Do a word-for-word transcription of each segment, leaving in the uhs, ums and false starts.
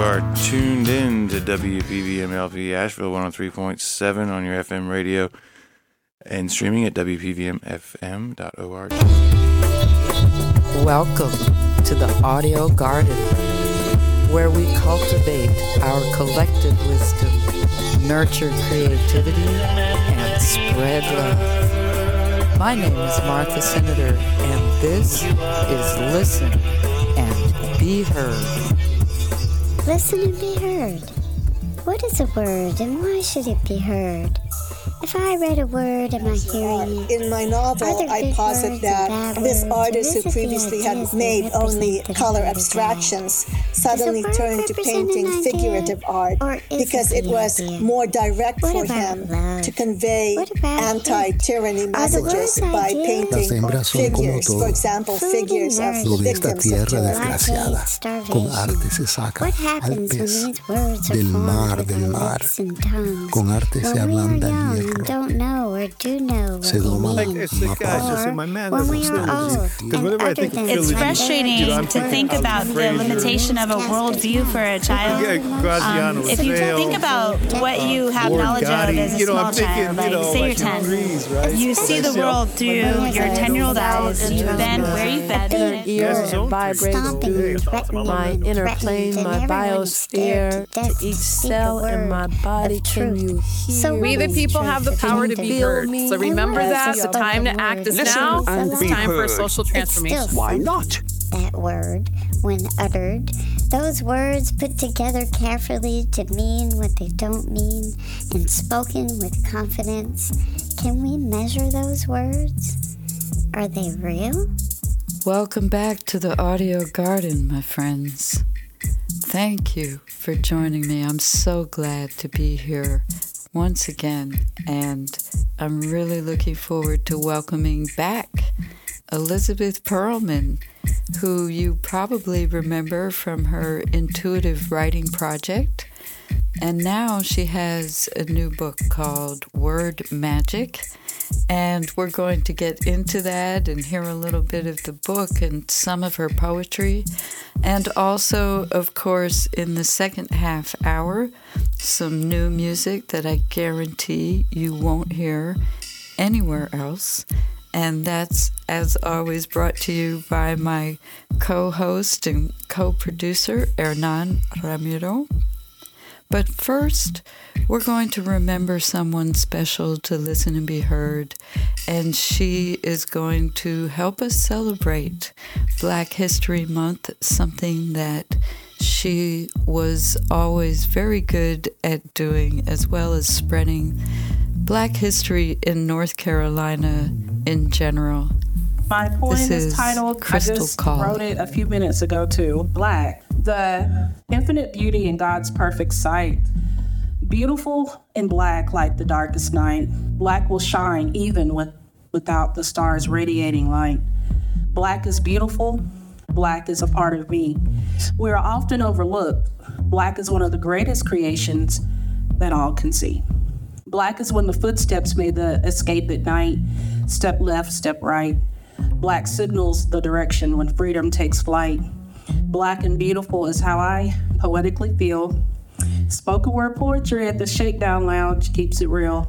are tuned in to W P V M L P Asheville one oh three point seven on your F M radio and streaming at W P V M F M dot org. Welcome to the Audio Garden, where we cultivate our collective wisdom, nurture creativity, and spread love. My name is Martha Senator, and this is Listen and Be Heard. Listen and be heard. What is a word and why should it be heard? If I read a word, am I hearing it? In my novel, I posit that this artist who previously had made only color abstractions suddenly turned to painting figurative art because it was more direct for him to convey anti-tyranny messages by painting figures, for example, figures of victims of tyranny. Con arte se saca al pez del mar del mar. Con arte se ablanda el hierro. Don't know or do know Se doma la It's frustrating to think about the limitation of a worldview for a child. Um, if you think about what you have knowledge of as a small child, like say you're ten, you see the world through your ten-year-old eyes, then where you fed. Ears vibrating through my inner plane, my biosphere, to each cell in my body. Can you hear? We the people have the power to be heard. So remember that. The time to act is now. It's time for social transformation. Why not? That word, when uttered, those words put together carefully to mean what they don't mean and spoken with confidence. Can we measure those words? Are they real? Welcome back to the Audio Garden, my friends. Thank you for joining me. I'm so glad to be here once again, and I'm really looking forward to welcoming back Elizabeth Perlman, who you probably remember from her intuitive writing project. And now she has a new book called Word Magic. And we're going to get into that and hear a little bit of the book and some of her poetry. And also, of course, in the second half hour, some new music that I guarantee you won't hear anywhere else. And that's, as always, brought to you by my co-host and co-producer, Hernan Ramiro. But first, we're going to remember someone special to Listen and Be Heard, and she is going to help us celebrate Black History Month, something that she was always very good at doing, as well as spreading Black history in North Carolina in general. My poem This is, is titled, Crystal I just Call. wrote it a few minutes ago too, Black. The infinite beauty in God's perfect sight. Beautiful and black like the darkest night. Black will shine even with, without the stars radiating light. Black is beautiful. Black is a part of me. We are often overlooked. Black is one of the greatest creations that all can see. Black is when the footsteps made the escape at night. Step left, step right. Black signals the direction when freedom takes flight. Black and beautiful is how I poetically feel. Spoken word poetry at the Shakedown Lounge keeps it real.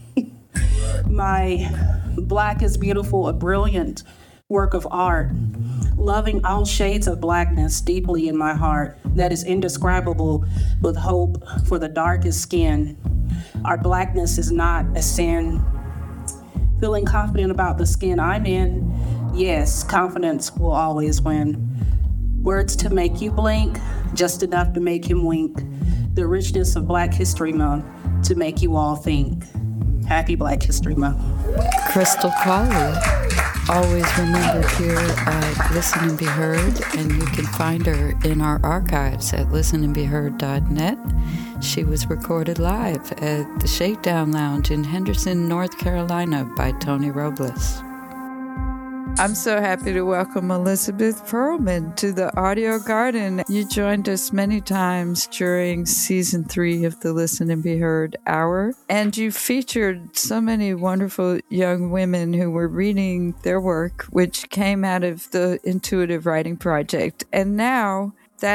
My Black is Beautiful, a brilliant work of art, loving all shades of blackness deeply in my heart that is indescribable with hope for the darkest skin. Our blackness is not a sin. Feeling confident about the skin I'm in, yes, confidence will always win. Words to make you blink, just enough to make him wink. The richness of Black History Month to make you all think. Happy Black History Month. Crystal Colley, always remembered here at Listen and Be Heard, and you can find her in our archives at listen and be heard dot net. She was recorded live at the Shakedown Lounge in Henderson, North Carolina by Tony Robles. I'm so happy to welcome Elizabeth Perlman to the Audio Garden. You joined us many times during season three of the Listen and Be Heard Hour, and you featured so many wonderful young women who were reading their work, which came out of the Intuitive Writing Project. And now that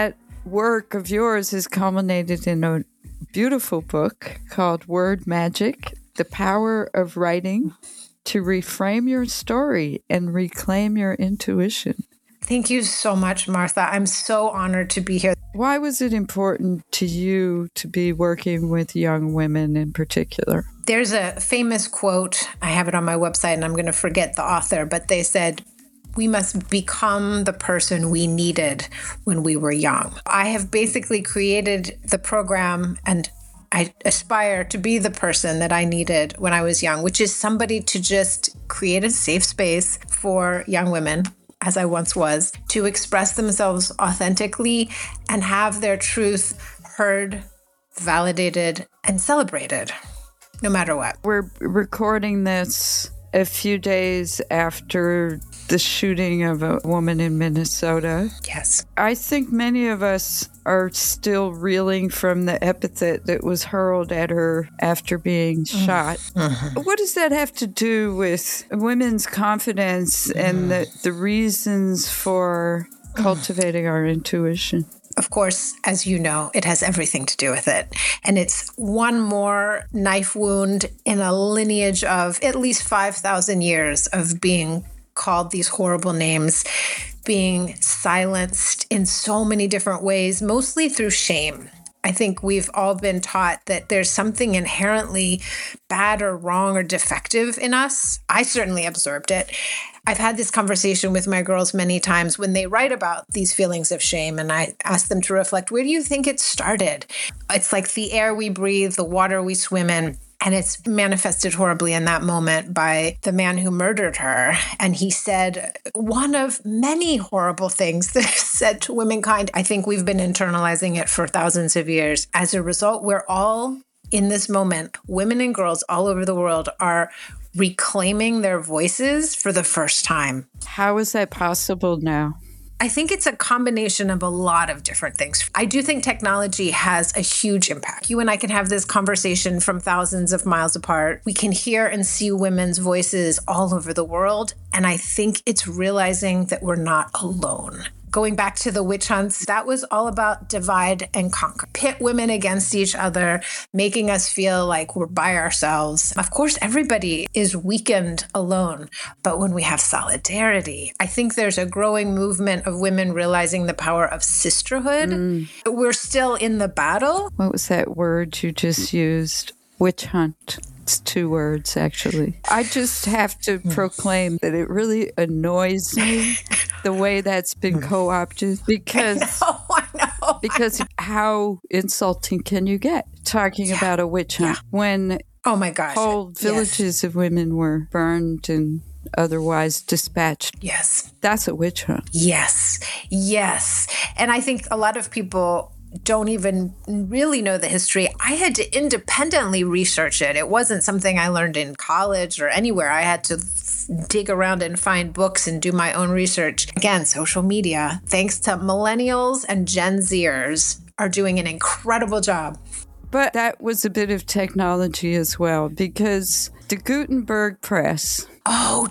work of yours has culminated in a beautiful book called Word Magic, The Power of Writing to Reframe Your Story and Reclaim Your Intuition. Thank you so much, Martha. I'm so honored to be here. Why was it important to you to be working with young women in particular? There's a famous quote, I have it on my website and I'm going to forget the author, but they said, we must become the person we needed when we were young. I have basically created the program and I aspire to be the person that I needed when I was young, which is somebody to just create a safe space for young women, as I once was, to express themselves authentically and have their truth heard, validated, and celebrated, no matter what. We're recording this a few days after the shooting of a woman in Minnesota. Yes. I think many of us are still reeling from the epithet that was hurled at her after being mm. shot. Mm-hmm. What does that have to do with women's confidence mm. and the, the reasons for cultivating our intuition? Of course, as you know, it has everything to do with it. And it's one more knife wound in a lineage of at least five thousand years of being called these horrible names, being silenced in so many different ways, mostly through shame. I think we've all been taught that there's something inherently bad or wrong or defective in us. I certainly observed it. I've had this conversation with my girls many times when they write about these feelings of shame, and I ask them to reflect, where do you think it started? It's like the air we breathe, the water we swim in. And it's manifested horribly in that moment by the man who murdered her. And he said one of many horrible things that is said to womankind. I think we've been internalizing it for thousands of years. As a result, we're all in this moment, women and girls all over the world are reclaiming their voices for the first time. How is that possible now? I think it's a combination of a lot of different things. I do think technology has a huge impact. You and I can have this conversation from thousands of miles apart. We can hear and see women's voices all over the world. And I think it's realizing that we're not alone. Going back to the witch hunts, that was all about divide and conquer. Pit women against each other, making us feel like we're by ourselves. Of course, everybody is weakened alone. But when we have solidarity, I think there's a growing movement of women realizing the power of sisterhood. Mm. We're still in the battle. What was that word you just used? Witch hunt. It's two words, actually. I just have to proclaim that it really annoys me the way that's been co-opted because I know, I know, because I know. How insulting can you get talking yeah. about a witch hunt yeah. when oh my gosh, whole villages yes. of women were burned and otherwise dispatched. Yes. That's a witch hunt. Yes. Yes. And I think a lot of people don't even really know the history. I had to independently research it. It wasn't something I learned in college or anywhere. I had to dig around and find books and do my own research. Again, social media, thanks to millennials and Gen Zers, are doing an incredible job. But that was a bit of technology as well, because the Gutenberg press. Oh,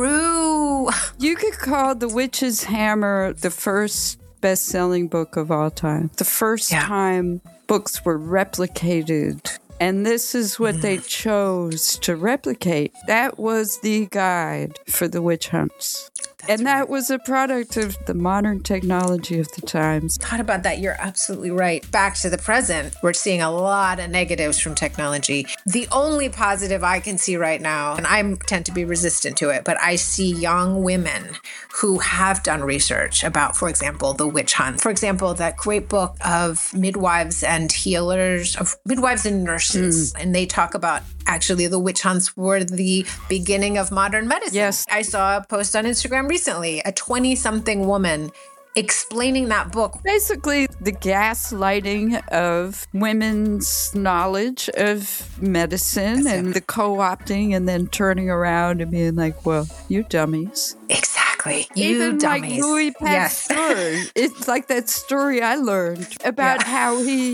true. You could call The Witch's Hammer the first best-selling book of all time. The first yeah. time books were replicated. And this is what mm. they chose to replicate. That was the guide for the witch hunts. That's and that right. was a product of the modern technology of the times. Thought about that. You're absolutely right. Back to the present, we're seeing a lot of negatives from technology. The only positive I can see right now, and I tend to be resistant to it, but I see young women who have done research about, for example, the witch hunt. For example, that great book of midwives and healers, of midwives and nurses. Mm. And they talk about actually the witch hunts were the beginning of modern medicine. Yes. I saw a post on Instagram recently, a twenty-something woman explaining that book. Basically, the gaslighting of women's knowledge of medicine That's and it. the co-opting and then turning around and being like, well, you dummies. Exactly. You Even dummies. Like Louis Pasteur. Yes. It's like that story I learned about yeah. how he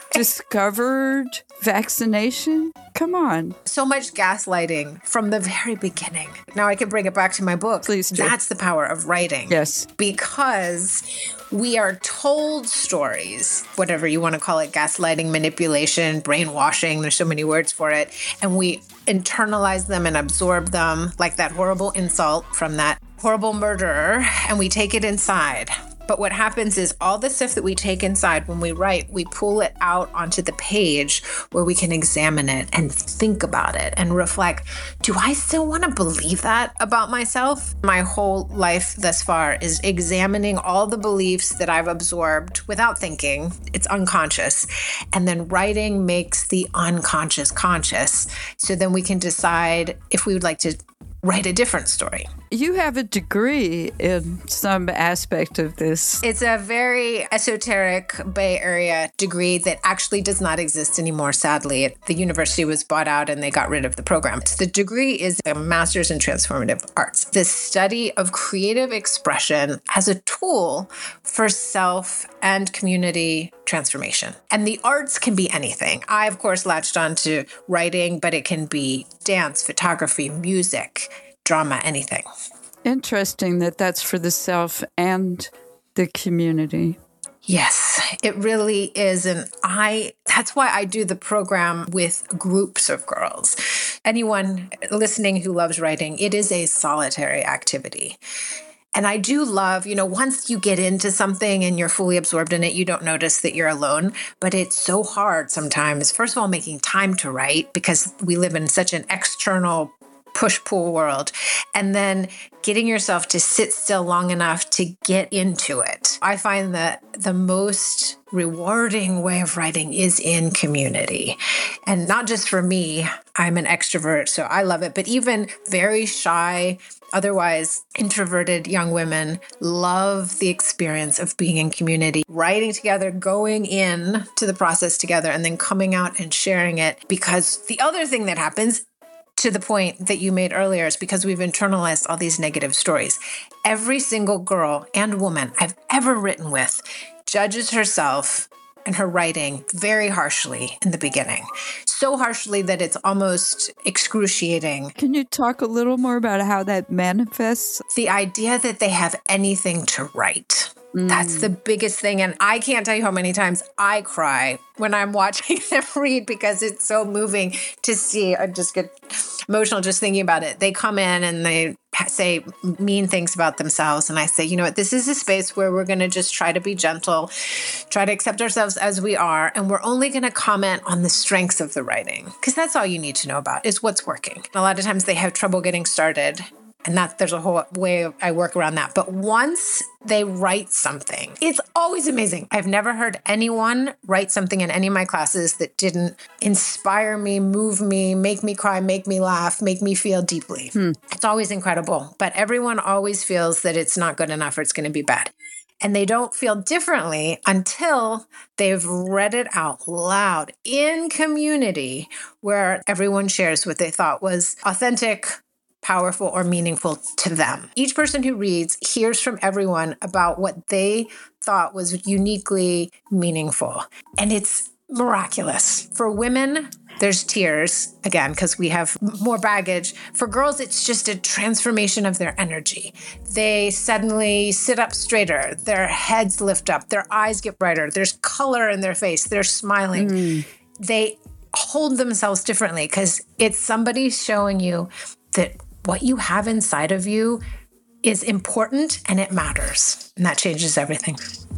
discovered vaccination? Come on. So much gaslighting from the very beginning. Now I can bring it back to my book. Please do. That's the power of writing. Yes. Because we are told stories, whatever you want to call it, gaslighting, manipulation, brainwashing, there's so many words for it. And we internalize them and absorb them like that horrible insult from that horrible murderer, and we take it inside. But what happens is all the stuff that we take inside when we write, we pull it out onto the page where we can examine it and think about it and reflect, do I still want to believe that about myself? My whole life thus far is examining all the beliefs that I've absorbed without thinking. It's unconscious. And then writing makes the unconscious conscious. So then we can decide if we would like to write a different story. You have a degree in some aspect of this. It's a very esoteric Bay Area degree that actually does not exist anymore, sadly. The university was bought out and they got rid of the program. The degree is a master's in transformative arts, the study of creative expression as a tool for self and community transformation. And the arts can be anything. I, of course, latched on to writing, but it can be dance, photography, music, drama, anything. Interesting that that's for the self and the community. Yes, it really is. And I, that's why I do the program with groups of girls. Anyone listening who loves writing, it is a solitary activity. And I do love, you know, once you get into something and you're fully absorbed in it, you don't notice that you're alone. But it's so hard sometimes, first of all, making time to write because we live in such an external push-pull world. And then getting yourself to sit still long enough to get into it. I find that the most rewarding way of writing is in community. And not just for me, I'm an extrovert, so I love it. But even very shy, otherwise introverted young women love the experience of being in community, writing together, going in to the process together, and then coming out and sharing it. Because the other thing that happens, to the point that you made earlier, is because we've internalized all these negative stories. Every single girl and woman I've ever written with judges herself and her writing very harshly in the beginning. So harshly that it's almost excruciating. Can you talk a little more about how that manifests? The idea that they have anything to write. Mm. That's the biggest thing. And I can't tell you how many times I cry when I'm watching them read because it's so moving to see. I just get emotional just thinking about it. They come in and they say mean things about themselves. And I say, you know what, this is a space where we're going to just try to be gentle, try to accept ourselves as we are. And we're only going to comment on the strengths of the writing because that's all you need to know about is what's working. A lot of times they have trouble getting started. And that there's a whole way I work around that. But once they write something, it's always amazing. I've never heard anyone write something in any of my classes that didn't inspire me, move me, make me cry, make me laugh, make me feel deeply. Hmm. It's always incredible. But everyone always feels that it's not good enough or it's going to be bad. And they don't feel differently until they've read it out loud in community where everyone shares what they thought was authentic, powerful, or meaningful to them. Each person who reads hears from everyone about what they thought was uniquely meaningful. And it's miraculous. For women, there's tears, again, because we have more baggage. For girls, it's just a transformation of their energy. They suddenly sit up straighter, their heads lift up, their eyes get brighter, there's color in their face, they're smiling. Mm. They hold themselves differently because it's somebody showing you that what you have inside of you is important and it matters. And that changes everything.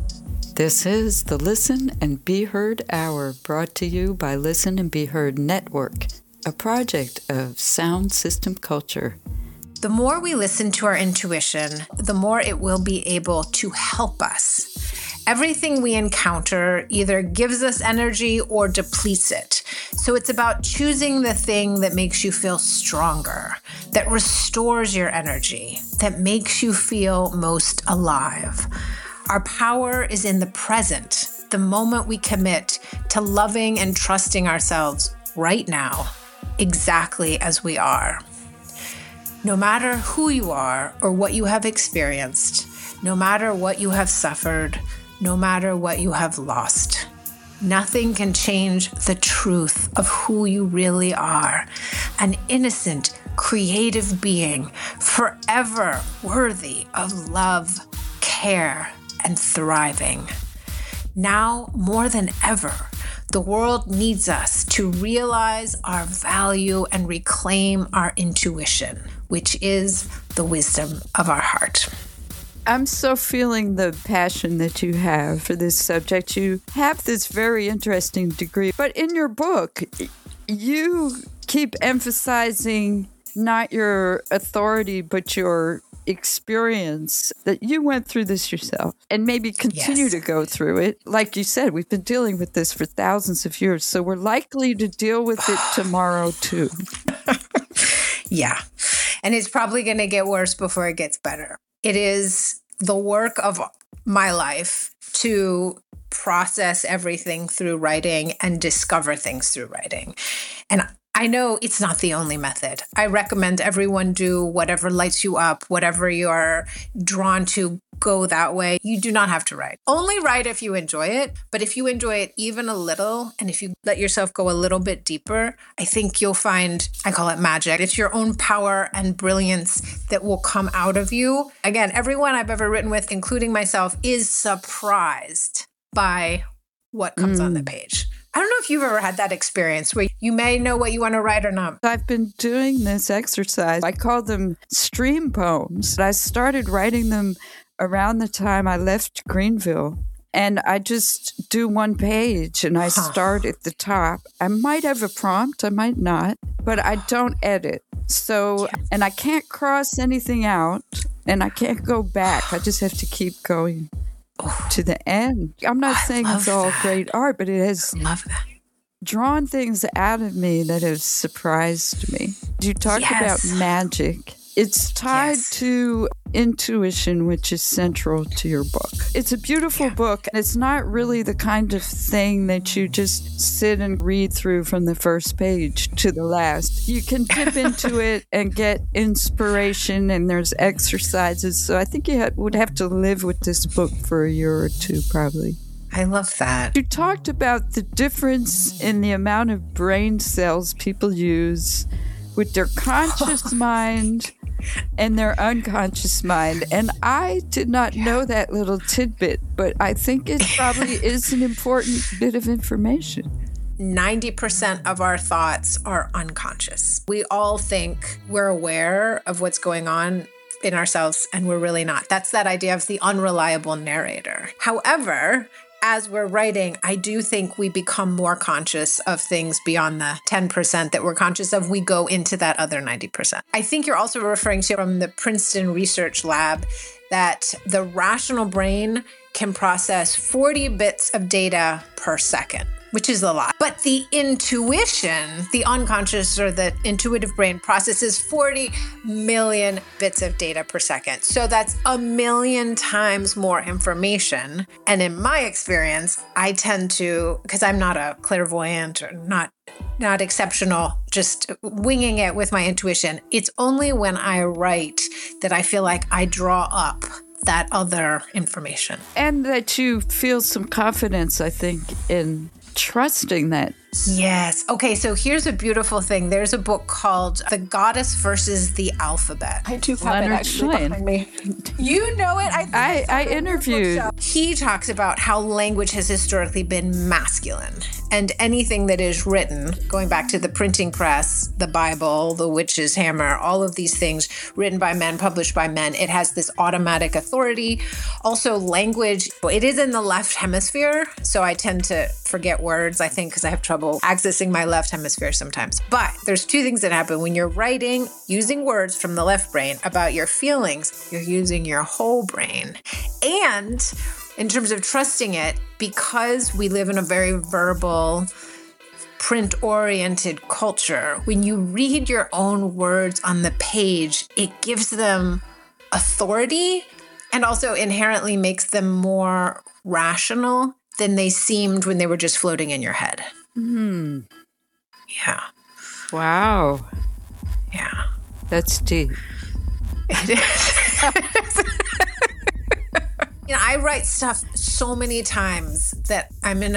This is the Listen and Be Heard Hour, brought to you by Listen and Be Heard Network, a project of Sound System Culture. The more we listen to our intuition, the more it will be able to help us. Everything we encounter either gives us energy or depletes it. So it's about choosing the thing that makes you feel stronger, that restores your energy, that makes you feel most alive. Our power is in the present, the moment we commit to loving and trusting ourselves right now, exactly as we are. No matter who you are or what you have experienced, no matter what you have suffered, no matter what you have lost, nothing can change the truth of who you really are. An innocent, creative being, forever worthy of love, care, and thriving. Now, more than ever, the world needs us to realize our value and reclaim our intuition, which is the wisdom of our heart. I'm so feeling the passion that you have for this subject. You have this very interesting degree. But in your book, you keep emphasizing not your authority, but your experience, that you went through this yourself and maybe continue yes. to go through it. Like you said, we've been dealing with this for thousands of years, so we're likely to deal with it tomorrow too. Yeah. And it's probably going to get worse before it gets better. It is the work of my life to process everything through writing and discover things through writing. And I know it's not the only method. I recommend everyone do whatever lights you up, whatever you're drawn to, go that way. You do not have to write. Only write if you enjoy it. But if you enjoy it even a little, and if you let yourself go a little bit deeper, I think you'll find, I call it magic. It's your own power and brilliance that will come out of you. Again, everyone I've ever written with, including myself, is surprised by what comes mm. on the page. I don't know if you've ever had that experience where you may know what you want to write or not. I've been doing this exercise. I call them stream poems. I started writing them around the time I left Greenville. And I just do one page and I huh. start at the top. I might have a prompt, I might not, but I don't edit. So, yeah. and I can't cross anything out and I can't go back. I just have to keep going to the end. I'm not I saying it's all that. great art, but it has love that. drawn things out of me that have surprised me. You talked yes. about magic. It's tied yes. to intuition, which is central to your book. It's a beautiful yeah. book, and it's not really the kind of thing that you just sit and read through from the first page to the last. You can dip into it and get inspiration, and there's exercises. So I think you ha- would have to live with this book for a year or two, probably. I love that. You talked about the difference in the amount of brain cells people use with their conscious mind and their unconscious mind. And I did not know that little tidbit, but I think it probably is an important bit of information. ninety percent of our thoughts are unconscious. We all think we're aware of what's going on in ourselves, and we're really not. That's that idea of the unreliable narrator. However, as we're writing, I do think we become more conscious of things beyond the ten percent that we're conscious of. We go into that other ninety percent. I think you're also referring to from the Princeton Research Lab that the rational brain can process forty bits of data per second, which is a lot. But the intuition, the unconscious or the intuitive brain processes forty million bits of data per second. So that's a million times more information. And in my experience, I tend to, because I'm not a clairvoyant or not not exceptional, just winging it with my intuition. It's only when I write that I feel like I draw up that other information. And that you feel some confidence, I think, in trusting that. Yes. Okay, so here's a beautiful thing. There's a book called The Goddess versus the Alphabet. I do have Leonard it actually Shlain. behind me. You know it? I, I, I interviewed. He talks about how language has historically been masculine. And anything that is written, going back to the printing press, the Bible, the witch's hammer, all of these things written by men, published by men, it has this automatic authority. Also, language, it is in the left hemisphere. So I tend to forget words, I think, because I have trouble accessing my left hemisphere sometimes. But there's two things that happen when you're writing using words from the left brain about your feelings. You're using your whole brain. And in terms of trusting it, because we live in a very verbal, print-oriented culture, when you read your own words on the page, it gives them authority and also inherently makes them more rational than they seemed when they were just floating in your head. Hmm. Yeah. Wow. Yeah. That's deep. It is. You know, I write stuff so many times that I'm in a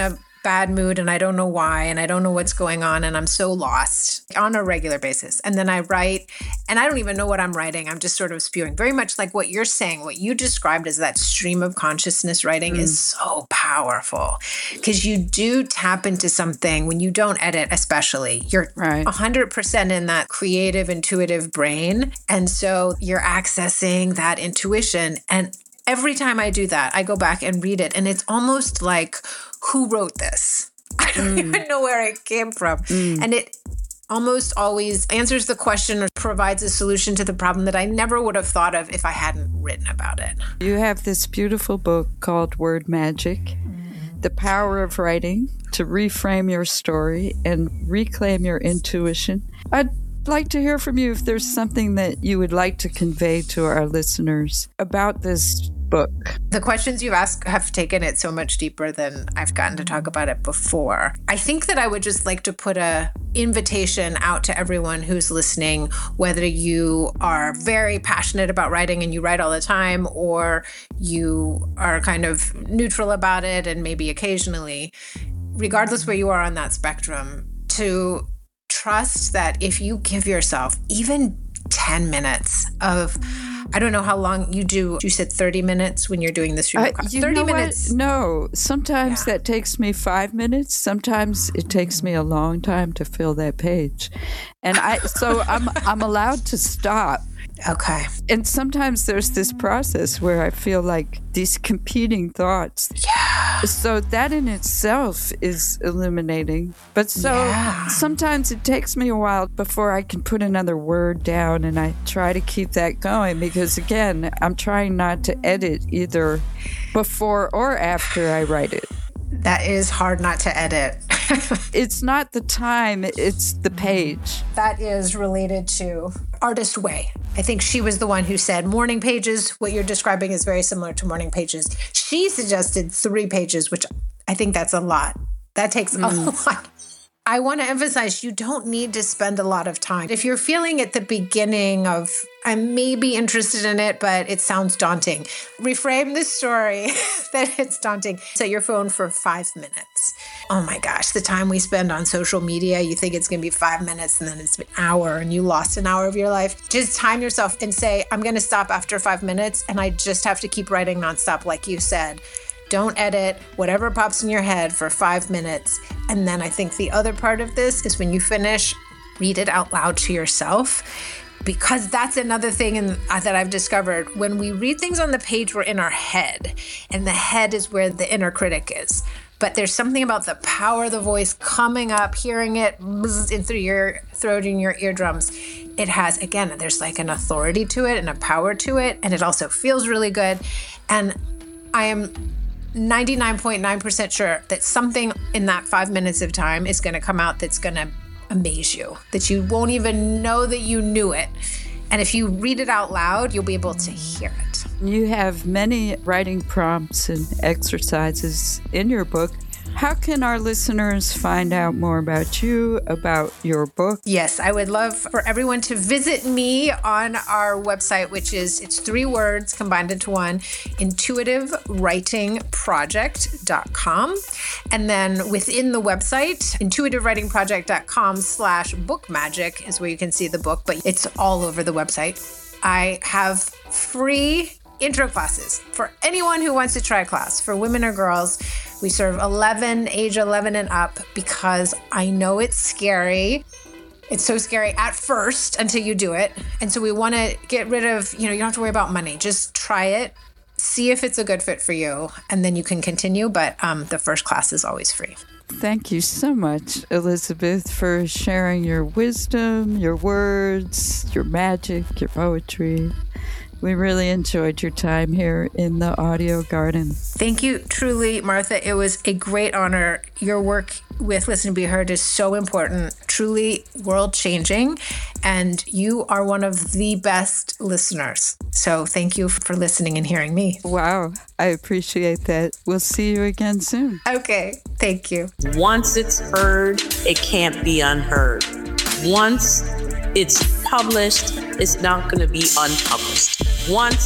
bad mood and I don't know why and I don't know what's going on and I'm so lost on a regular basis. And then I write and I don't even know what I'm writing. I'm just sort of spewing. Very much like what you're saying, what you described as that stream of consciousness writing mm. is so powerful because you do tap into something when you don't edit, especially. You're right. one hundred percent in that creative, intuitive brain. And so you're accessing that intuition. And every time I do that, I go back and read it. And it's almost like, who wrote this? I don't mm. even know where it came from. Mm. And it almost always answers the question or provides a solution to the problem that I never would have thought of if I hadn't written about it. You have this beautiful book called Word Magic, mm. The Power of Writing to Reframe Your Story and Reclaim Your Intuition. I'd like to hear from you if there's something that you would like to convey to our listeners about this book. The questions you've asked have taken it so much deeper than I've gotten to talk about it before. I think that I would just like to put a invitation out to everyone who's listening, whether you are very passionate about writing and you write all the time, or you are kind of neutral about it and maybe occasionally, regardless where you are on that spectrum, to trust that if you give yourself even ten minutes of, I don't know how long you do. You said thirty minutes when you're doing this. Uh, thirty minutes. What? No, sometimes yeah. that takes me five minutes. Sometimes it takes me a long time to fill that page. And I, so I'm, I'm allowed to stop. Okay. And sometimes there's this process where I feel like these competing thoughts. Yeah. So that in itself is illuminating. But so yeah. sometimes it takes me a while before I can put another word down, and I try to keep that going because, again, I'm trying not to edit either before or after I write it. That is hard not to edit. It's not the time, it's the page. That is related to Artist Way. I think she was the one who said morning pages. What you're describing is very similar to morning pages. She suggested three pages, which I think that's a lot. That takes mm. a lot. I want to emphasize you don't need to spend a lot of time. If you're feeling at the beginning of, I may be interested in it, but it sounds daunting, reframe the story that it's daunting. Set your phone for five minutes. Oh my gosh, the time we spend on social media, you think it's going to be five minutes and then it's an hour and you lost an hour of your life. Just time yourself and say, I'm going to stop after five minutes and I just have to keep writing nonstop, like you said. Don't edit, whatever pops in your head for five minutes. And then I think the other part of this is when you finish, read it out loud to yourself. Because that's another thing in, uh, that I've discovered. When we read things on the page, we're in our head. And the head is where the inner critic is. But there's something about the power of the voice coming up, hearing it in through your throat and your eardrums. It has, again, there's like an authority to it and a power to it. And it also feels really good. And I am ninety-nine point nine percent sure that something in that five minutes of time is going to come out that's going to amaze you, that you won't even know that you knew it. And if you read it out loud, you'll be able to hear it. You have many writing prompts and exercises in your book. How can our listeners find out more about you, about your book? Yes, I would love for everyone to visit me on our website, which is, it's three words combined into one, intuitive writing project dot com. And then within the website, intuitive writing project dot com slash book magic is where you can see the book, but it's all over the website. I have free intro classes for anyone who wants to try a class, for women or girls. We serve eleven, age eleven and up, because I know it's scary. It's so scary at first until you do it. And so we want to get rid of, you know, you don't have to worry about money. Just try it, see if it's a good fit for you, and then you can continue. But um, the first class is always free. Thank you so much, Elizabeth, for sharing your wisdom, your words, your magic, your poetry. We really enjoyed your time here in the Audio Garden. Thank you, truly, Martha. It was a great honor. Your work with Listen to Be Heard is so important, truly world-changing, and you are one of the best listeners. So thank you for listening and hearing me. Wow, I appreciate that. We'll see you again soon. Okay, thank you. Once it's heard, it can't be unheard. Once it's published, it's not going to be unpublished. Once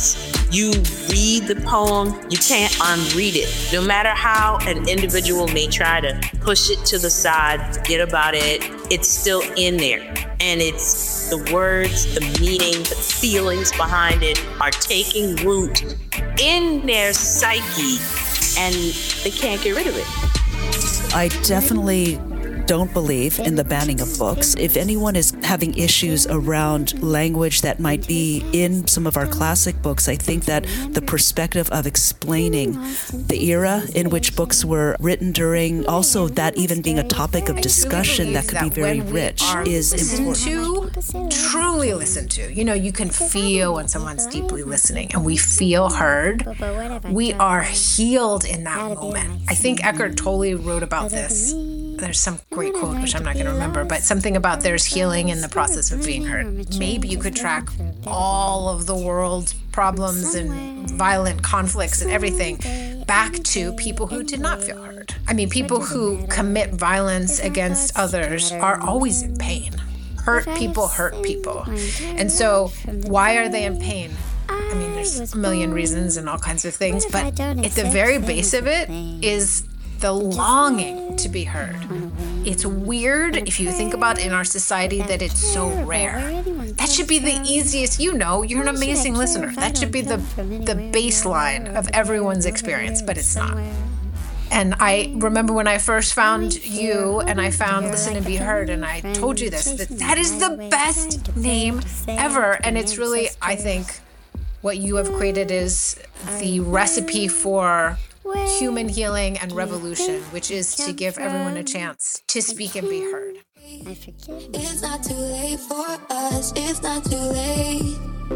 You read the poem, you can't unread it. No matter how an individual may try to push it to the side, forget about it, it's still in there. And it's the words, the meaning, the feelings behind it are taking root in their psyche, and they can't get rid of it. I definitely don't believe in the banning of books. If anyone is having issues around language that might be in some of our classic books, I think that the perspective of explaining the era in which books were written during, also that even being a topic of discussion that could be very rich, is important. To, truly listen to. You know, you can feel when someone's deeply listening and we feel heard. We are healed in that moment. I think Eckhart Tolle wrote about this. There's some great quote, which I'm not going to remember, but something about there's healing in the process of being heard. Maybe you could track all of the world's problems and violent conflicts and everything back to people who did not feel heard. I mean, people who commit violence against others are always in pain. Hurt people hurt people. And so why are they in pain? I mean, there's a million reasons and all kinds of things, but at the very base of it is the longing to be heard. It's weird if you think about in our society that it's so rare. That should be the easiest, you know, you're an amazing listener. That should be the the baseline of everyone's experience, but it's not. And I remember when I first found you and I found Listen and Be Heard, and I told you this, that that is the best name ever. And it's really, I think, what you have created is the recipe for human healing and revolution, which is to give everyone a chance to speak and be heard. It's not too late for us. It's not too late.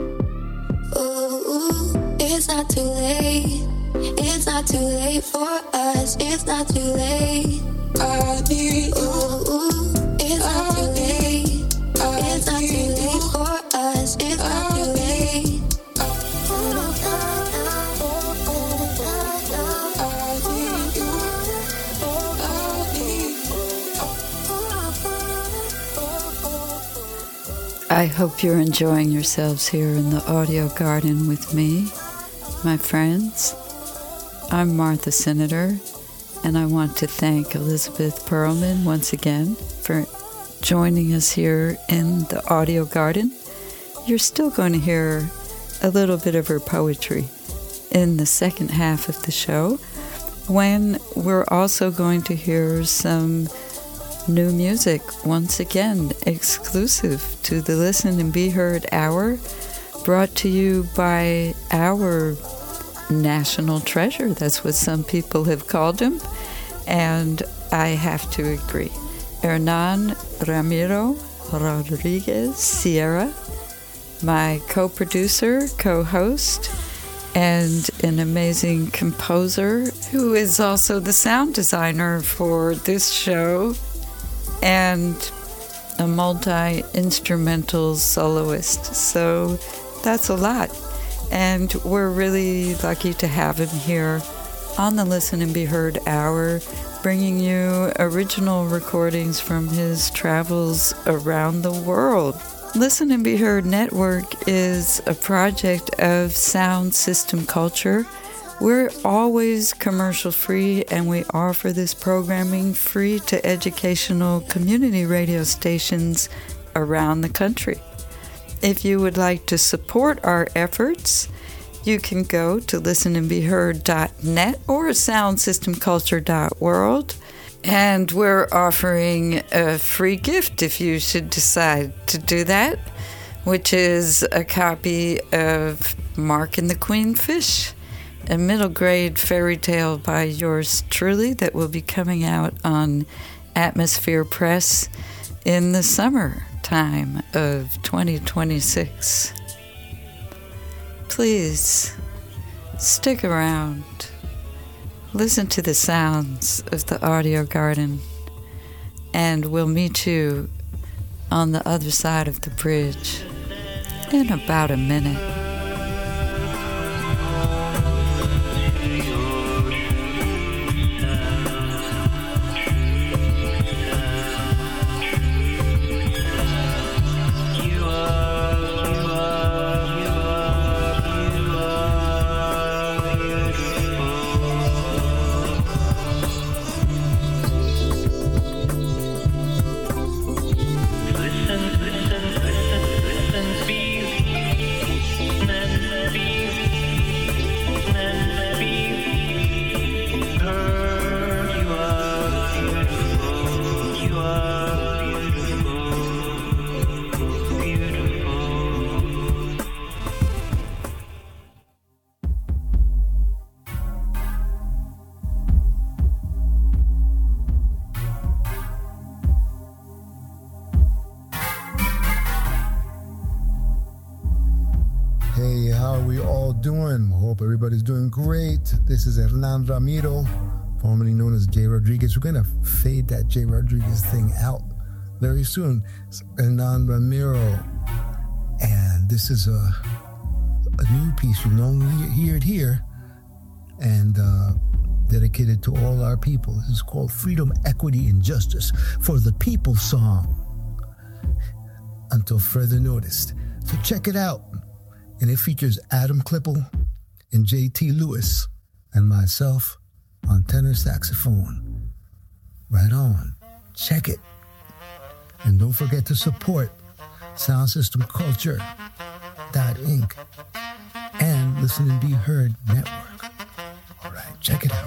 Ooh, it's not too late. It's not too late for us. It's not too late. I need you. Ooh, it's not too late. It's not too late for us. It's not too late. I hope you're enjoying yourselves here in the audio garden with me, my friends. I'm Martha Senator, and I want to thank Elizabeth Perlman once again for joining us here in the audio garden. You're still going to hear a little bit of her poetry in the second half of the show, when we're also going to hear some new music, once again exclusive to the Listen and Be Heard Hour, brought to you by our national treasure. That's what some people have called him, and I have to agree. Hernan Ramiro Rodriguez Sierra, my co-producer, co-host, and an amazing composer who is also the sound designer for this show, and a multi-instrumental soloist. So that's a lot. And we're really lucky to have him here on the Listen and Be Heard Hour, bringing you original recordings from his travels around the world. Listen and Be Heard Network is a project of Sound System Culture. We're always commercial free, and we offer this programming free to educational community radio stations around the country. If you would like to support our efforts, you can go to listen and be heard dot net or sound system culture dot world. And we're offering a free gift if you should decide to do that, which is a copy of Mark and the Queen Fish, a middle grade fairy tale by yours truly that will be coming out on Atmosphere Press in the summer time of twenty twenty-six. Please stick around. Listen to the sounds of the audio garden, and we'll meet you on the other side of the bridge in about a minute. You are, you are, you are, you are. how are we all doing? Hope everybody's doing great. This is Hernan Ramiro, formerly known as Jay Rodriguez. We're going to fade that Jay Rodriguez thing out very soon. It's Hernan Ramiro. And this is a, a new piece. You normally hear it here. And uh, dedicated to all our people. This is called Freedom, Equity, and Justice for the People song. Until further notice. So check it out. And it features Adam Klippel and J T Lewis and myself on tenor saxophone. Right on. Check it. And don't forget to support Sound System Culture dot inc and Listen and Be Heard Network. All right, check it out.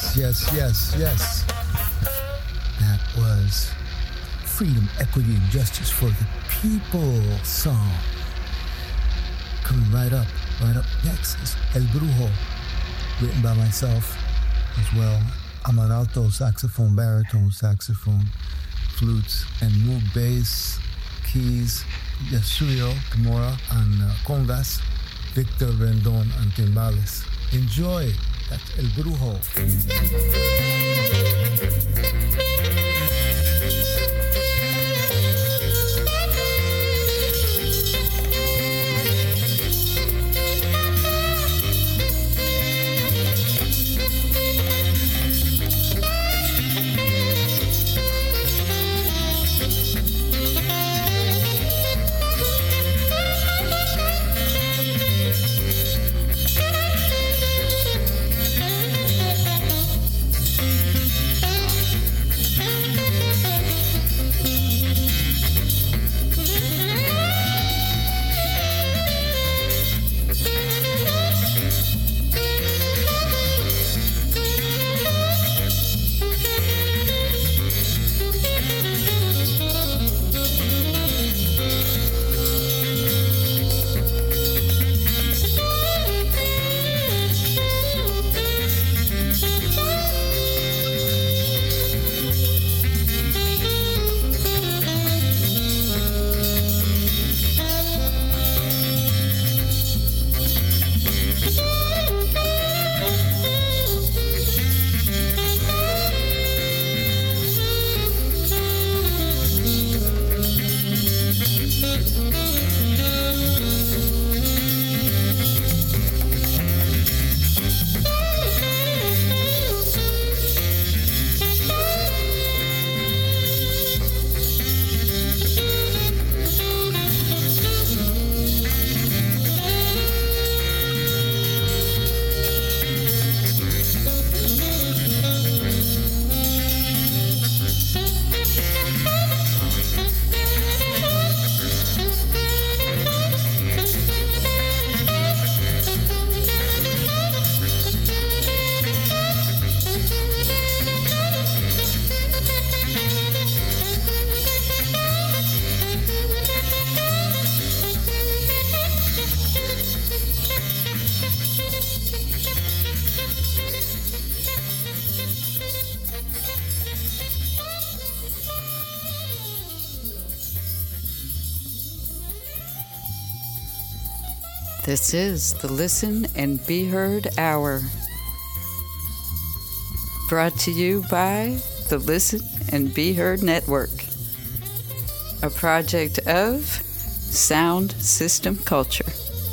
Yes, yes, yes, yes. That was Freedom, Equity, and Justice for the People song. Coming right up, right up next is El Brujo, written by myself as well. I'm an alto saxophone, baritone saxophone, flutes, and moog bass, keys, Yasuyo Kimura on uh, congas, Victor Rendon on timbales. Enjoy. That's El Brujo. This is the Listen and Be Heard Hour, brought to you by the Listen and Be Heard Network, a project of Sound System Culture.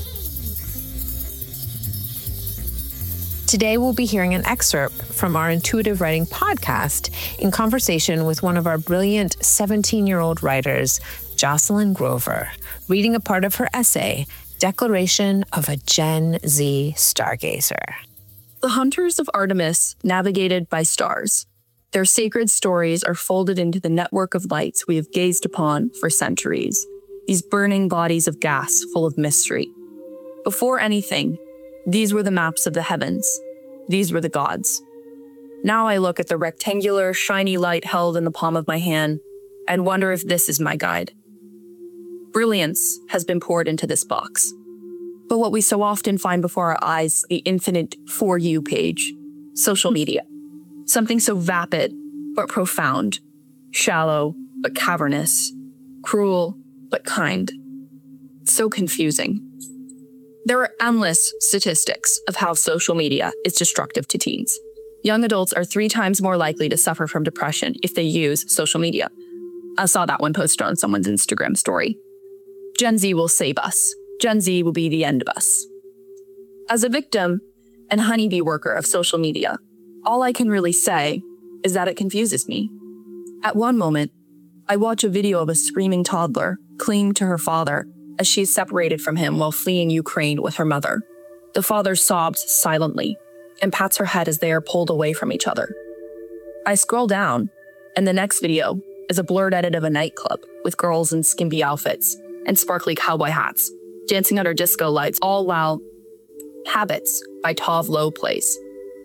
Today we'll be hearing an excerpt from our Intuitive Writing podcast in conversation with one of our brilliant seventeen-year-old writers, Jocelyn Grover, reading a part of her essay, Declaration of a Gen Z Stargazer. The hunters of Artemis navigated by stars. Their sacred stories are folded into the network of lights we have gazed upon for centuries, these burning bodies of gas full of mystery. Before anything, these were the maps of the heavens. These were the gods. Now I look at the rectangular, shiny light held in the palm of my hand and wonder if this is my guide. Brilliance has been poured into this box. But what we so often find before our eyes, the infinite For You page, social media. Something so vapid, but profound, shallow, but cavernous, cruel, but kind. So confusing. There are endless statistics of how social media is destructive to teens. Young adults are three times more likely to suffer from depression if they use social media. I saw that one posted on someone's Instagram story. Gen Z will save us. Gen Z will be the end of us. As a victim and honeybee worker of social media, all I can really say is that it confuses me. At one moment, I watch a video of a screaming toddler cling to her father as she is separated from him while fleeing Ukraine with her mother. The father sobs silently and pats her head as they are pulled away from each other. I scroll down, and the next video is a blurred edit of a nightclub with girls in skimpy outfits and sparkly cowboy hats, dancing under disco lights, all while Habits by Tove Lo plays.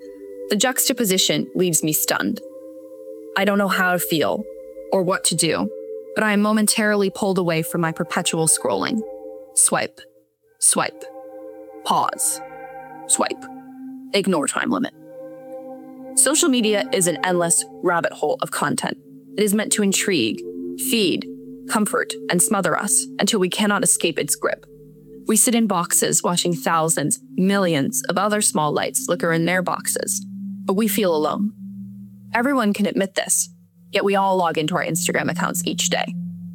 The juxtaposition leaves me stunned. I don't know how to feel or what to do, but I am momentarily pulled away from my perpetual scrolling. Swipe, swipe, pause, swipe, ignore time limit. Social media is an endless rabbit hole of content. It is meant to intrigue, feed, comfort, and smother us until we cannot escape its grip. We sit in boxes watching thousands, millions of other small lights flicker in their boxes, but we feel alone. Everyone can admit this, yet we all log into our Instagram accounts each day.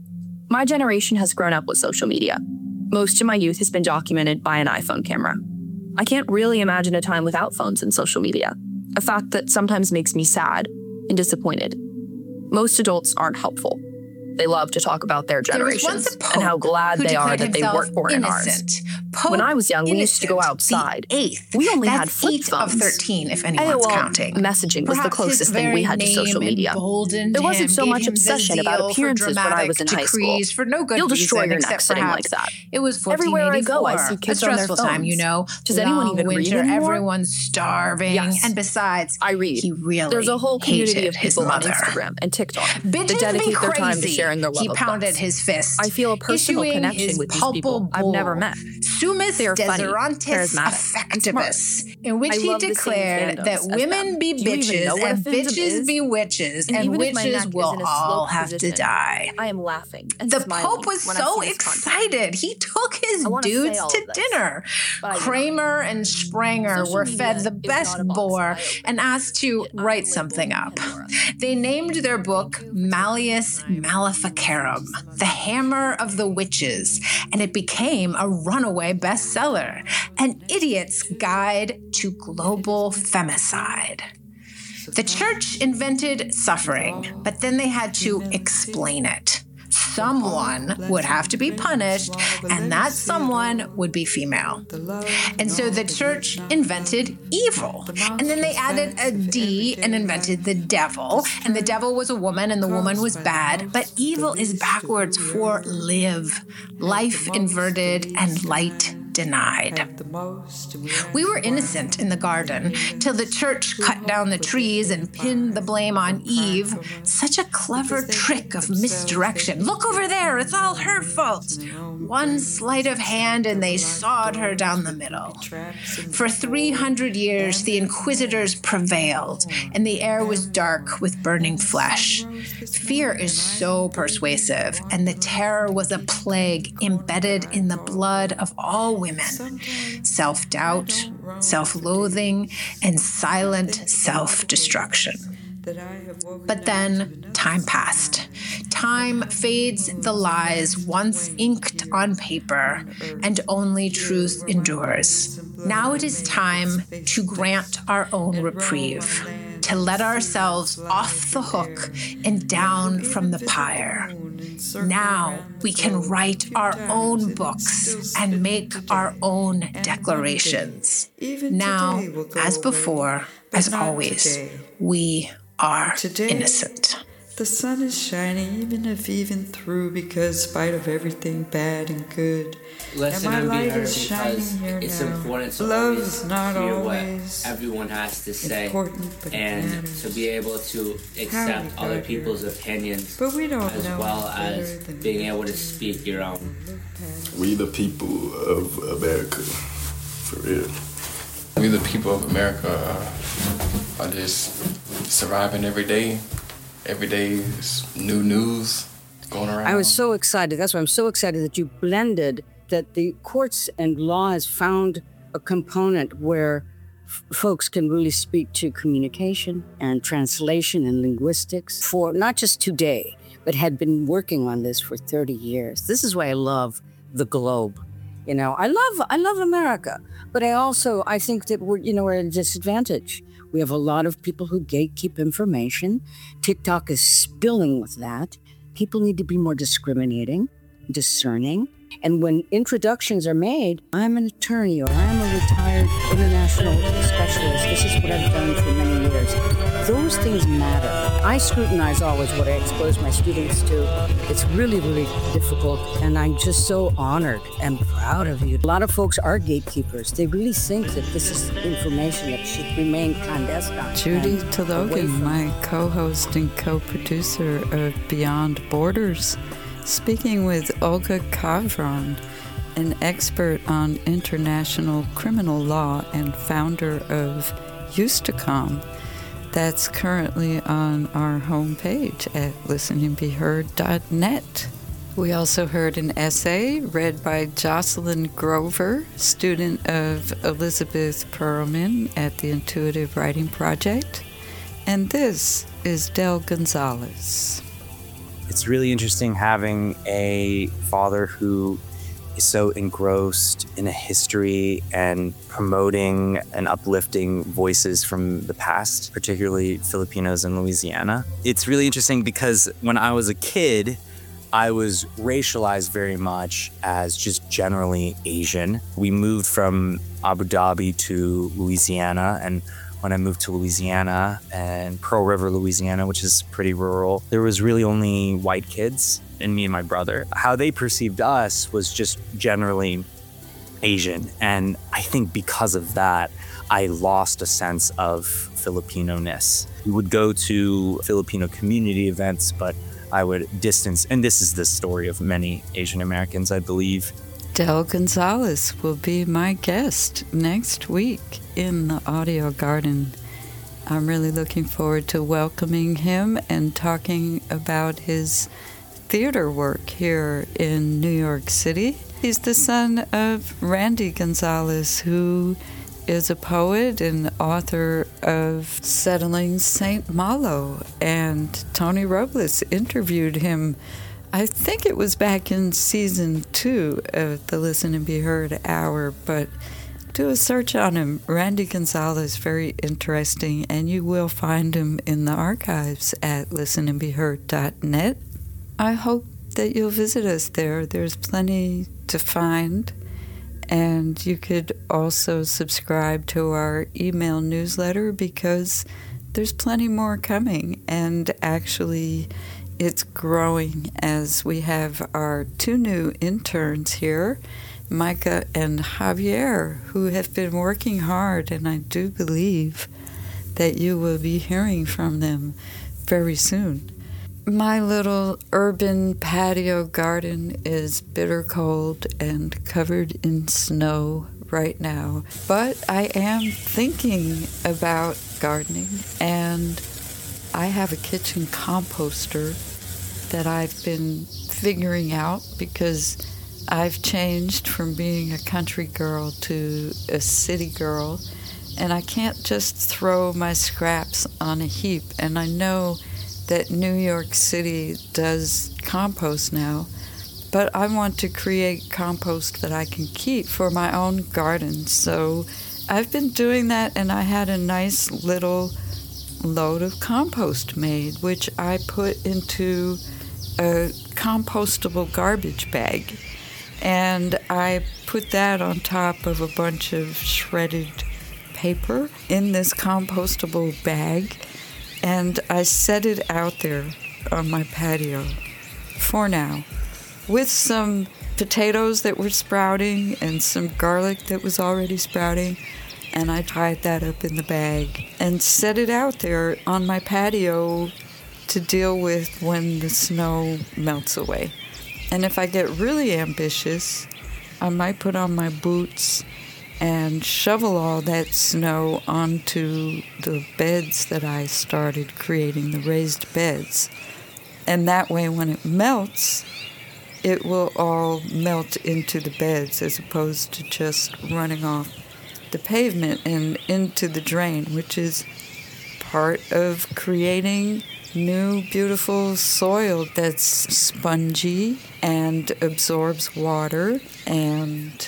My generation has grown up with social media. Most of my youth has been documented by an iPhone camera. I can't really imagine a time without phones and social media, a fact that sometimes makes me sad and disappointed. Most adults aren't helpful. They love to talk about their generations and how glad they are that they weren't born in ours. Pope when I was young, we used to go outside. Eighth. We only That's had flip eight phones. Of thirteen, if anyone's A O L counting. Messaging was Perhaps the closest his thing we had to very social name media. emboldened There wasn't him, so gave much him the obsession zeal about for appearances when I was in high school. decrees for no good You'll destroy reason, your except neck sitting like perhaps that. It was Everywhere I go, I fourteen eighty-four. see kids a on their stressful time, phones. you know. Does anyone Long even read winter, anymore? Everyone's starving. Yes. And besides, I read. he really There's a whole community hated of his people on mother. Instagram and TikTok Bitches that dedicate be their time to crazy. sharing their love He of pounded books. his fist. I feel a personal issuing connection his with these people I've never met. Sumus They are funny, Deserantis charismatic, and smart. Effectivus, in which I he love the same declared fandoms that as women them. be Do you even bitches know what a and fandom bitches is? be witches And and, even if my witches neck is will in a all sloped have to position, die. I am laughing and The smiling Pope was when I so see this content. excited. He took his I wanna say dudes all to of this, dinner. but I don't. Kramer and Sprenger Social were media fed the is best not a box boar I open. and asked to Yet I write label something up. Pandora. They named their book Malleus Maleficarum, The Hammer of the Witches, and it became a runaway bestseller, an idiot's guide to global femicide. The church invented suffering, but then they had to explain it. Someone would have to be punished, and that someone would be female. And so the church invented evil. And then they added a D and invented the devil. And the devil was a woman, and the woman was bad. But evil is backwards for live, life inverted, and light denied. We were innocent in the garden till the church cut down the trees and pinned the blame on Eve. Such a clever trick of misdirection. Look over there, it's all her fault. One sleight of hand and they sawed her down the middle. For three hundred years, the inquisitors prevailed, and the air was dark with burning flesh. Fear is so persuasive, and the terror was a plague embedded in the blood of all women. Self-doubt, self-loathing, and silent self-destruction. But then time passed. Time fades the lies once inked on paper, and only truth endures. Now it is time to grant our own reprieve, to let ourselves off the hook and down from the pyre. Now we can write our own books and make our own declarations. Now, as before, as always, we are innocent. The sun is shining, even if even through, because spite of everything bad and good. Listen and and my be light heard is shining because here it's now. important to Love always is not hear always what everyone has to say important, but and matters. to be able to accept How we other got here. people's opinions But we don't as know well better as than being able to speak your own. We the people of America, for real. We the people of America uh, are just surviving every day. Every day is new news going around. I was so excited. That's why I'm so excited that you blended, that the courts and law has found a component where f- folks can really speak to communication and translation and linguistics for not just today, but had been working on this for thirty years. This is why I love the globe. You know, I love I love America, but I also I think that we're you know we're at a disadvantage. We have a lot of people who gatekeep information. TikTok is spilling with that. People need to be more discriminating, discerning. And when introductions are made, I'm an attorney or I'm a retired international specialist. This is what I've done for many years. those things matter. I scrutinize always what I expose my students to. It's really, really difficult, and I'm just so honored and proud of you. A lot of folks are gatekeepers. They really think that this is information that should remain clandestine. Judy Tologan, my co-host and co-producer of Beyond Borders, speaking with Olga Kavron, an expert on international criminal law and founder of Eustacom. That's currently on our homepage at listen and be heard dot net. We also heard an essay read by Jocelyn Grover, student of Elizabeth Perlman at the Intuitive Writing Project. And this is Del Gonzalez. It's really interesting having a father who is so engrossed in a history and promoting and uplifting voices from the past, particularly Filipinos in Louisiana. It's really interesting because when I was a kid, I was racialized very much as just generally Asian. We moved from Abu Dhabi to Louisiana, and when I moved to Louisiana and Pearl River, Louisiana, which is pretty rural, there was really only white kids and me and my brother. How they perceived us was just generally Asian. And I think because of that, I lost a sense of Filipino-ness. We would go to Filipino community events, but I would distance, and this is the story of many Asian Americans, I believe. Del Gonzalez will be my guest next week in the Audio Garden. I'm really looking forward to welcoming him and talking about his theater work here in New York City. He's the son of Randy Gonzalez, who is a poet and author of Settling Saint Malo. And Tony Robles interviewed him, I think it was back in season two of the Listen and Be Heard Hour, but do a search on him. Randy Gonzalez, very interesting, and you will find him in the archives at listen and be heard dot net. I hope that you'll visit us there. There's plenty to find, and you could also subscribe to our email newsletter because there's plenty more coming, and actually it's growing as we have our two new interns here, Micah and Javier, who have been working hard, and I do believe that you will be hearing from them very soon. My little urban patio garden is bitter cold and covered in snow right now, but I am thinking about gardening, and I have a kitchen composter that I've been figuring out because I've changed from being a country girl to a city girl, and I can't just throw my scraps on a heap. And I know that New York City does compost now, but I want to create compost that I can keep for my own garden. So I've been doing that, and I had a nice little load of compost made, which I put into a compostable garbage bag. And I put that on top of a bunch of shredded paper in this compostable bag, and I set it out there on my patio for now with some potatoes that were sprouting and some garlic that was already sprouting, and I tied that up in the bag and set it out there on my patio to deal with when the snow melts away. And if I get really ambitious, I might put on my boots and shovel all that snow onto the beds that I started creating, the raised beds. And that way, when it melts, it will all melt into the beds as opposed to just running off the pavement and into the drain, which is part of creating new, beautiful soil that's spongy and absorbs water and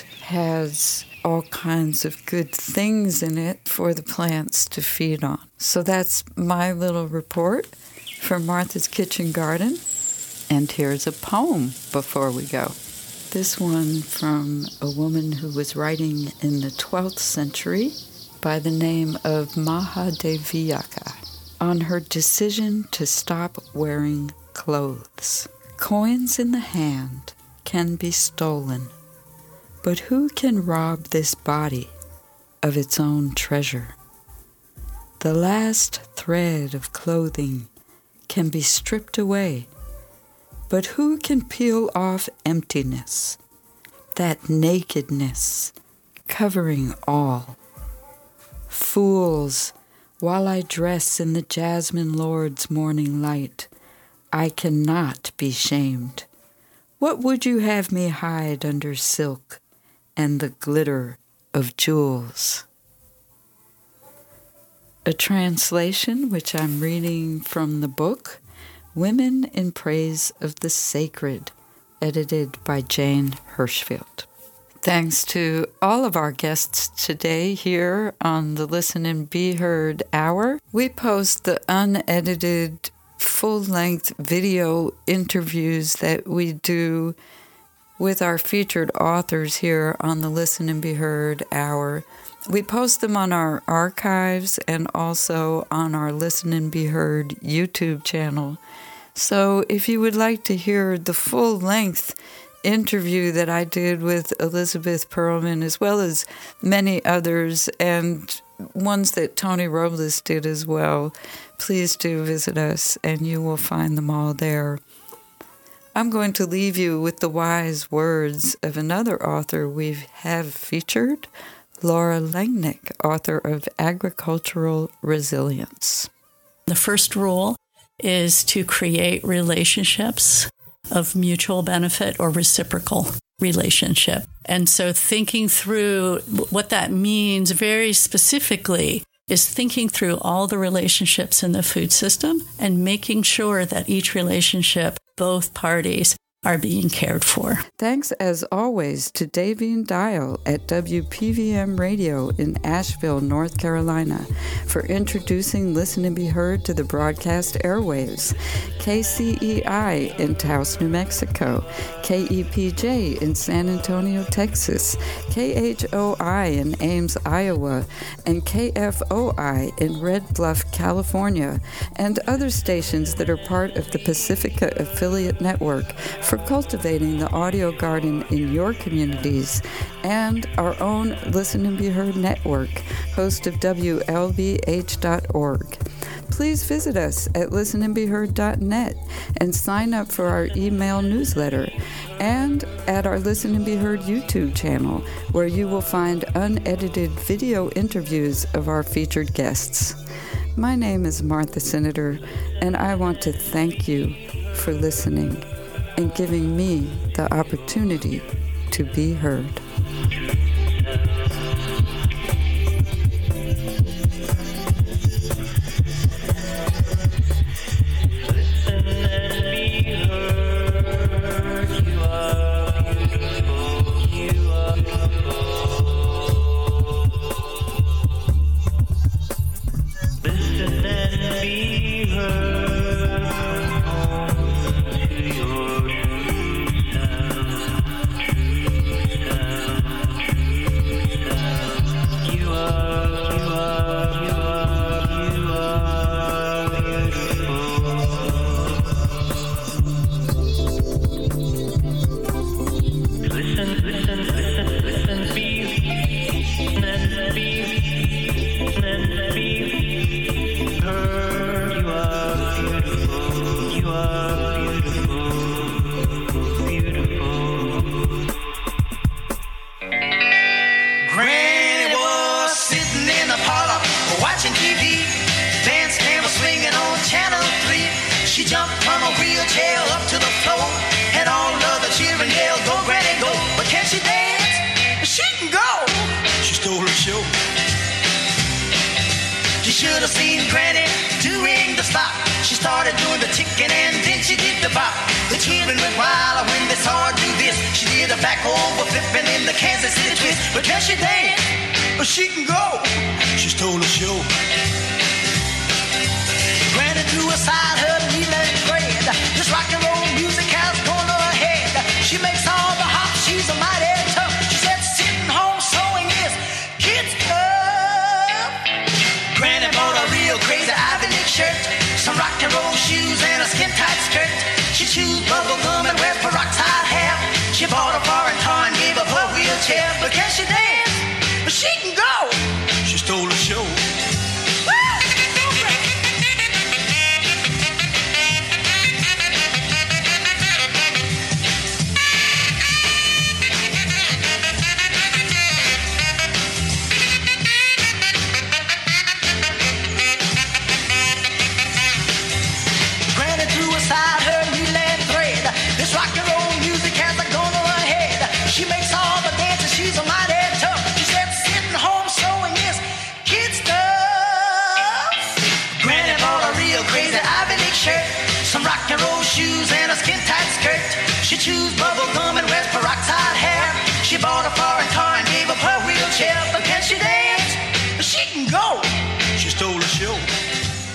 has all kinds of good things in it for the plants to feed on. So that's my little report from Martha's Kitchen Garden. And here's a poem before we go. This one from a woman who was writing in the twelfth century by the name of Mahadeviyaka. on her decision to stop wearing clothes. Coins in the hand can be stolen, but who can rob this body of its own treasure? The last thread of clothing can be stripped away, but who can peel off emptiness, that nakedness covering all? Fools, while I dress in the jasmine lord's morning light, I cannot be shamed. What would you have me hide under silk and the glitter of jewels? A translation which I'm reading from the book, Women in Praise of the Sacred, edited by Jane Hirschfield. Thanks to all of our guests today here on the Listen and Be Heard Hour. We post the unedited full-length video interviews that we do with our featured authors here on the Listen and Be Heard Hour. We post them on our archives and also on our Listen and Be Heard YouTube channel. So if you would like to hear the full-length interview that I did with Elizabeth Perlman, as well as many others, and ones that Tony Robles did as well, please do visit us, and you will find them all there. I'm going to leave you with the wise words of another author we have featured, Laura Langnick, author of Agricultural Resilience. The first rule is to create relationships of mutual benefit or reciprocal relationship. And so thinking through what that means very specifically is thinking through all the relationships in the food system and making sure that each relationship, both parties, are being cared for. Thanks, as always, to Davian Dial at W P V M Radio in Asheville, North Carolina, for introducing Listen and Be Heard to the broadcast airwaves. K C E I in Taos, New Mexico, K E P J in San Antonio, Texas, K H O I in Ames, Iowa, and K F O I in Red Bluff, California, and other stations that are part of the Pacifica Affiliate Network for cultivating the audio garden in your communities, and our own Listen and Be Heard network, host of W L B H dot org. Please visit us at listen and be heard dot net and sign up for our email newsletter, and at our Listen and Be Heard YouTube channel, where you will find unedited video interviews of our featured guests. My name is Martha Senator, and I want to thank you for listening and giving me the opportunity to be heard. But can she dance? She can go. She stole a show.